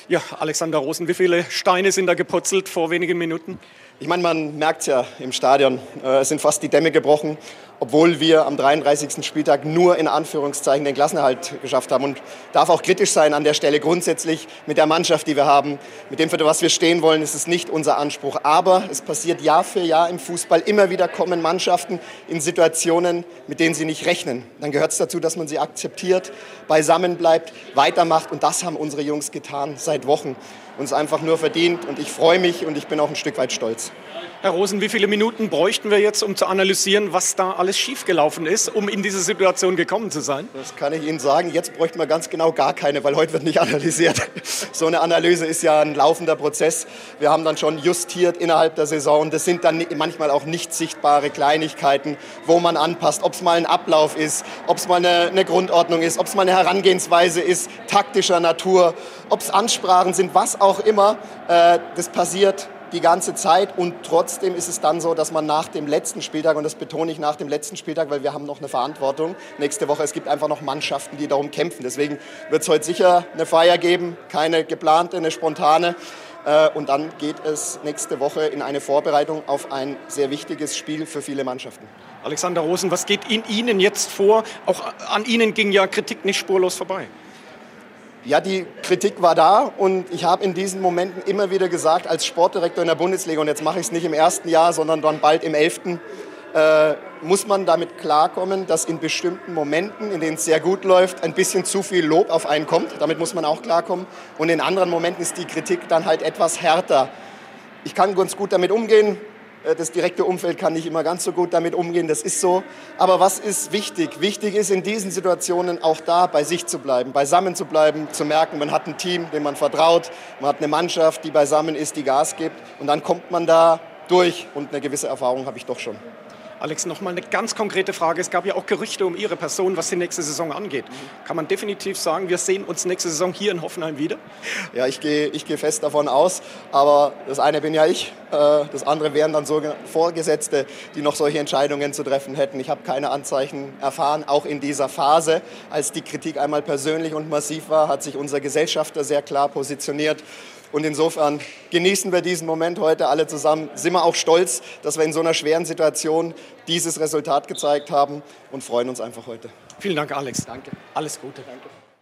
Ja, Alexander Rosen, wie viele Steine sind da geputzelt vor wenigen Minuten? Ich meine, man merkt es ja im Stadion, es sind fast die Dämme gebrochen, obwohl wir am 33. Spieltag nur in Anführungszeichen den Klassenerhalt geschafft haben. Und darf auch kritisch sein an der Stelle. Grundsätzlich mit der Mannschaft, die wir haben, mit dem, für was wir stehen wollen, ist es nicht unser Anspruch. Aber es passiert Jahr für Jahr im Fußball. Immer wieder kommen Mannschaften in Situationen, mit denen sie nicht rechnen. Dann gehört es dazu, dass man sie akzeptiert, beisammen bleibt, weitermacht. Und das haben unsere Jungs getan seit Wochen. Uns einfach nur verdient. Und ich freue mich und ich bin auch ein Stück weit stolz. Herr Rosen, wie viele Minuten bräuchten wir jetzt, um zu analysieren, was da alles schiefgelaufen ist, um in diese Situation gekommen zu sein? Das kann ich Ihnen sagen. Jetzt bräuchten wir ganz genau gar keine, weil heute wird nicht analysiert. So eine Analyse ist ja ein laufender Prozess. Wir haben dann schon justiert innerhalb der Saison. Das sind dann manchmal auch nicht sichtbare Kleinigkeiten, wo man anpasst. Ob es mal ein Ablauf ist, ob es mal eine Grundordnung ist, ob es mal eine Herangehensweise ist, taktischer Natur, ob es Ansprachen sind, was auch immer. Das passiert die ganze Zeit und trotzdem ist es dann so, dass man nach dem letzten Spieltag, und das betone ich nach dem letzten Spieltag, weil wir haben noch eine Verantwortung nächste Woche, es gibt einfach noch Mannschaften, die darum kämpfen. Deswegen wird es heute sicher eine Feier geben, keine geplante, eine spontane. Und dann geht es nächste Woche in eine Vorbereitung auf ein sehr wichtiges Spiel für viele Mannschaften. Alexander Rosen, was geht in Ihnen jetzt vor? Auch an Ihnen ging ja Kritik nicht spurlos vorbei. Ja, die Kritik war da und ich habe in diesen Momenten immer wieder gesagt, als Sportdirektor in der Bundesliga, und jetzt mache ich es nicht im ersten Jahr, sondern dann bald im 11., muss man damit klarkommen, dass in bestimmten Momenten, in denen es sehr gut läuft, ein bisschen zu viel Lob auf einen kommt. Damit muss man auch klarkommen. Und in anderen Momenten ist die Kritik dann halt etwas härter. Ich kann ganz gut damit umgehen. Das direkte Umfeld kann nicht immer ganz so gut damit umgehen, das ist so. Aber was ist wichtig? Wichtig ist in diesen Situationen auch da bei sich zu bleiben, beisammen zu bleiben, zu merken, man hat ein Team, dem man vertraut, man hat eine Mannschaft, die beisammen ist, die Gas gibt und dann kommt man da durch und eine gewisse Erfahrung habe ich doch schon. Alex, noch mal eine ganz konkrete Frage. Es gab ja auch Gerüchte um Ihre Person, was die nächste Saison angeht. Kann man definitiv sagen, wir sehen uns nächste Saison hier in Hoffenheim wieder? Ja, ich gehe fest davon aus. Aber das eine bin ja ich, das andere wären dann so Vorgesetzte, die noch solche Entscheidungen zu treffen hätten. Ich habe keine Anzeichen erfahren, auch in dieser Phase. Als die Kritik einmal persönlich und massiv war, hat sich unser Gesellschafter sehr klar positioniert. Und insofern genießen wir diesen Moment heute alle zusammen. Sind wir auch stolz, dass wir in so einer schweren Situation dieses Resultat gezeigt haben und freuen uns einfach heute. Vielen Dank, Alex. Danke. Alles Gute. Danke.